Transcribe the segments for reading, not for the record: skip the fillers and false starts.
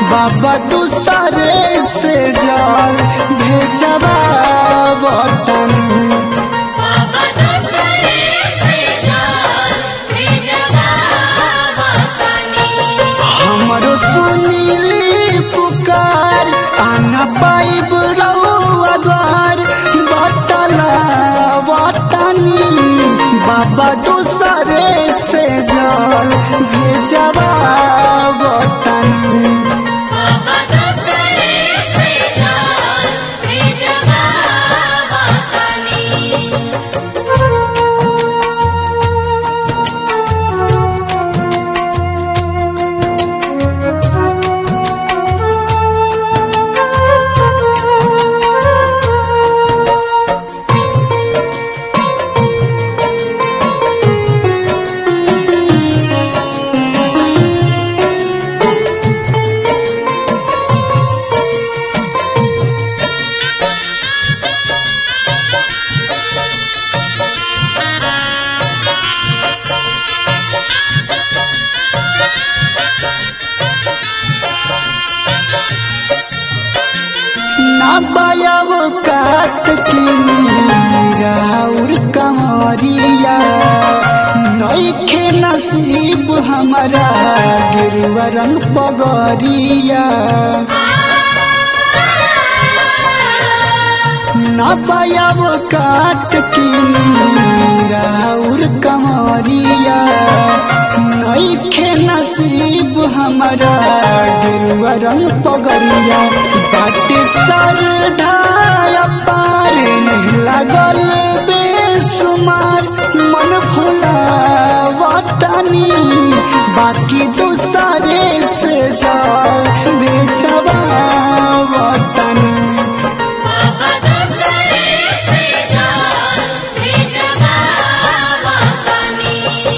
बाबा दूसरे से जल भेजवा वतनी। बाबा दूसरे से जल भेजवा वतनी। हमरो सुनीली पुकार आना पाइब रउआ द्वार बतला वतनी। बाबा दूसरे से जल भेजवा वतनी। बाबा दूसरे से जल भेजवा वतनी। ना बायाव काट की राउर कमरिया नइखे नसीब हमारा गिरवा रंग पगरिया। ना बायाव काट की राउर कमरिया नइखे नसीब हमारा गिरवा रंग पगरिया। बाटे सरधाया पार लागल बेसुमार मन भोला वतनी। बाकी दूसरे से जल भेजवा वतनी। बाबा दूसरे से जल भेजवा वतनी।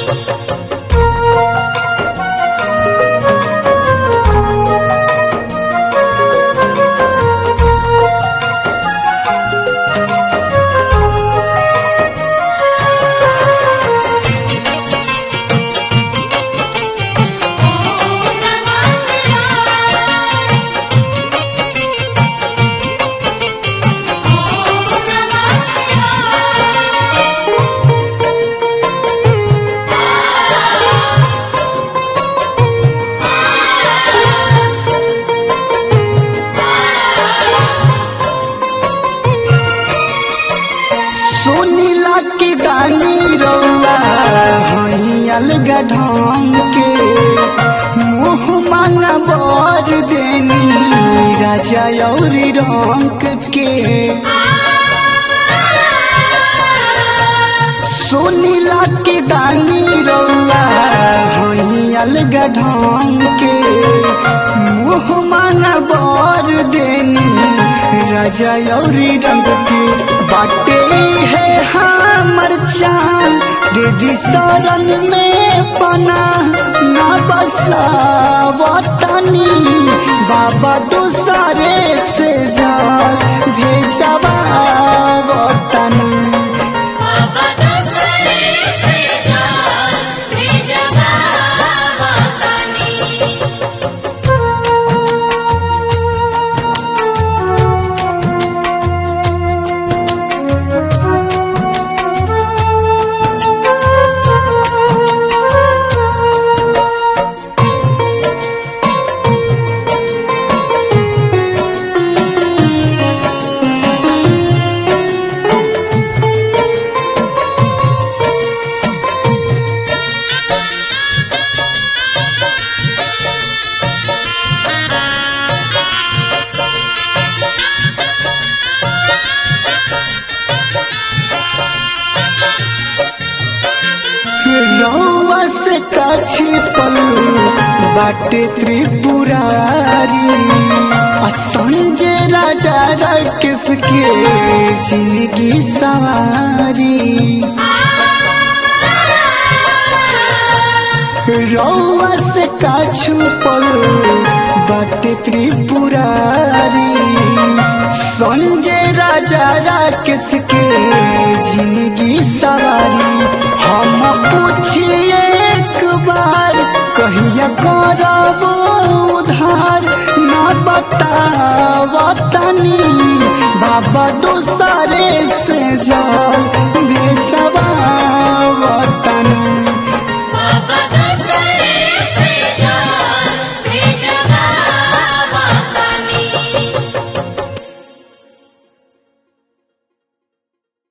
सुनीला की दानी रउआ हई अलगा ढंग के मुँह मांगा बर देनी राजा और रंग के। सुनीला की दानी रउआ हई अलगा ढंग के मुँह मांगा बर देनी राजा और रंग के। बाटे है हमर चांद दीदी शरण में पना ना बसा वतनी। बाबा दूसरे से जल भेजवा वतनी। बाबा दूसरे से जल भेजवा वतनी। रउआ से काछी पल बाटे त्रिपुरारी संजय राजा राकेश के जिंदगी सवारी। रउआ से काछू पल बाटे त्रिपुरारी संजय राजा राकेश के जिंदगी सवारी। हम पूछिए